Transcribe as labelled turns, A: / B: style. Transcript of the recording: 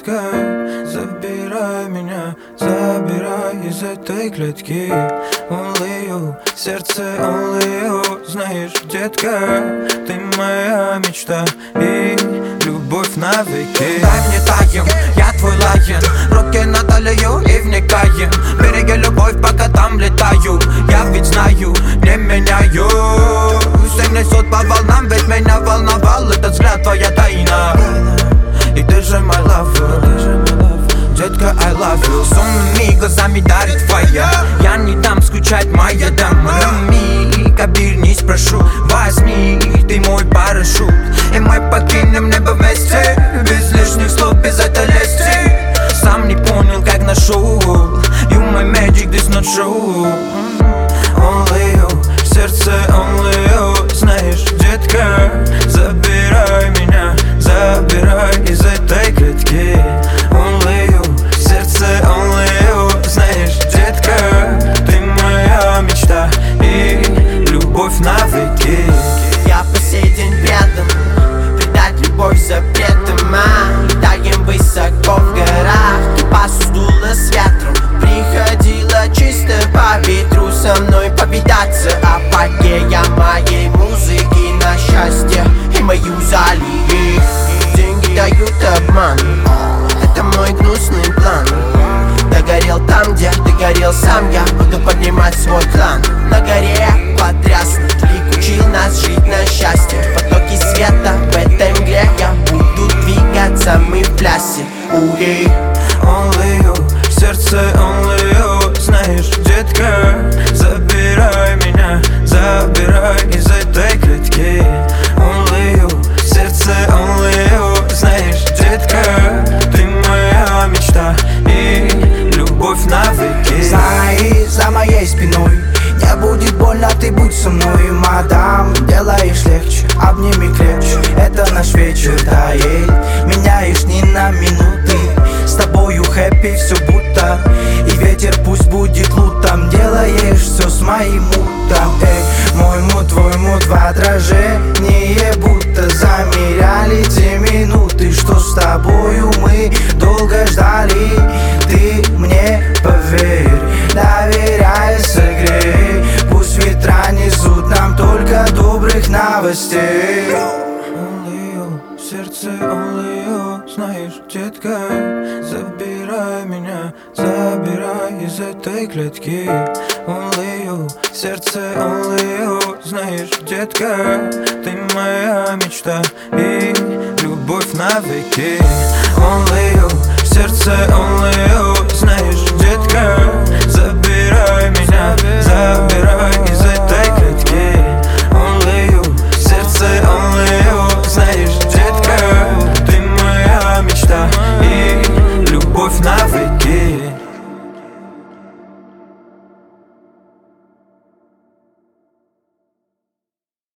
A: детка, забирай меня, забирай из этой клетки. Only you, сердце only you. Знаешь, детка, ты моя мечта и любовь навеки.
B: Дай мне таем, я твой лайен, руки на талию и вникаем. Береги любовь, пока там летаю. Я ведь знаю, не меняю. Все несут по волнам, ведь меня волновал этот взгляд, твоя тайна. И ты же my lover, детка, I love you. С умными глазами дарит твоя. Я не дам скучать, моя дама. Миг, обернись, прошу, возьми, ты мой парашют. И мы покинем небо вместе, без лишних слов, без этой лести. Сам не понял, как нашел. You my magic, this not true.
A: Only you, сердце only you. Знаешь, детка, забирай меня, забирай из этой клетки. Only you, сердце only you. Знаешь, детка, ты моя мечта и любовь навеки.
B: Я по сей день предан, предать любовь запретом. Летаем высоко в горах, кипасу сдуло с ветром. Приходила чисто по ветру со мной повидаться. Апогея моей музыки на счастье и мою залили. Деньги дают обман, это мой гнусный план. Догорел там, где ты горел сам, я буду поднимать свой клан. На горе потряснут, лик учил нас жить на счастье. В потоке света в этой мгле я буду двигаться, мы в плясе. Ури.
A: Only you, сердце only you. Знаешь, детка, забирай меня, забирай из этой клетки. Only you, сердце only you. Знаешь, детка, ты моя мечта и любовь навеки.
C: Знай, за моей спиной не будет больно, ты будь со мной, мадам. Делаешь легче, обними крепче, это наш вечер тает. Меняешь ни на минуты, с тобою хэппи все будто. И ветер пусть будет лутом, делаешь все с моим мутом. Эй, мой мут, твой мут в отражение, будто замеряли те минуты, что с тобою мы долго ждали. Ты мне поверь, доверяй, согрей, пусть ветра несут нам только добрых новостей.
A: Only you, сердце only you. Знаешь, детка, забирай меня, забирай из этой клетки. Only you, сердце only you. Знаешь, детка, ты моя мечта и любовь навеки. Only you.